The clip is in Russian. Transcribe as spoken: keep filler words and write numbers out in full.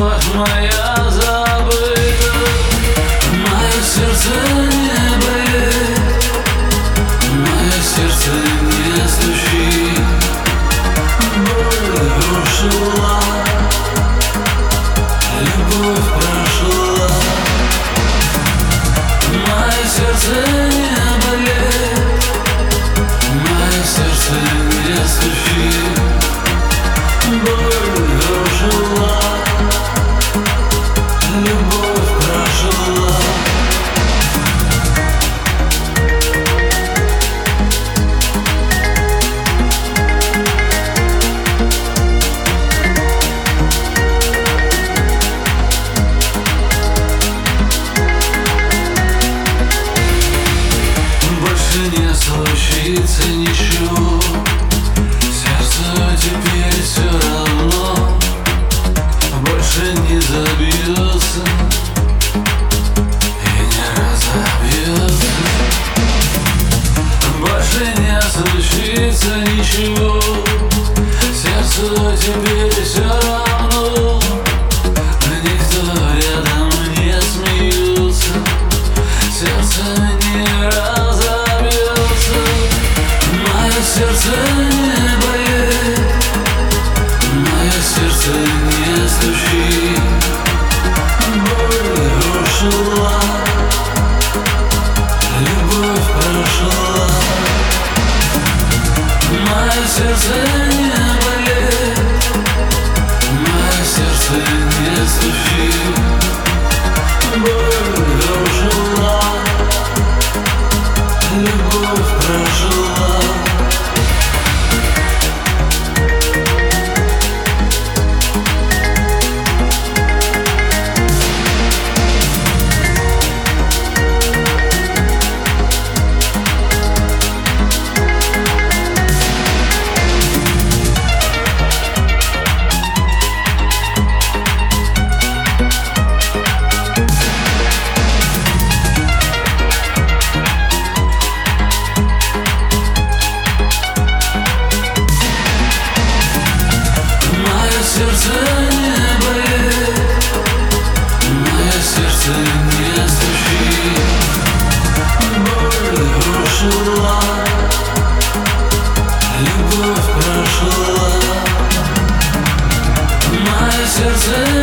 любовь моя забыта. Мое сердце не болит, мое сердце не стучит. Боль ушла, любовь прошла. Мое сердце не болит, мое сердце не стучит. Боль ушла, любовь прошла. Не случится ничего, сердце теперь все равно больше не забьется и не разобьется. Больше не случится ничего, сердце теперь все равно. Никто рядом не смеется, сердце не разобьется. Сердце не болит, мое сердце не стучит. Боль ушла, любовь прошла. Мое сердце не болит, мое сердце не стучит. Боль ушла, любовь прошла. Сердце не болит, мое сердце не стучит. Боль ушла, любовь прошла. Мое сердце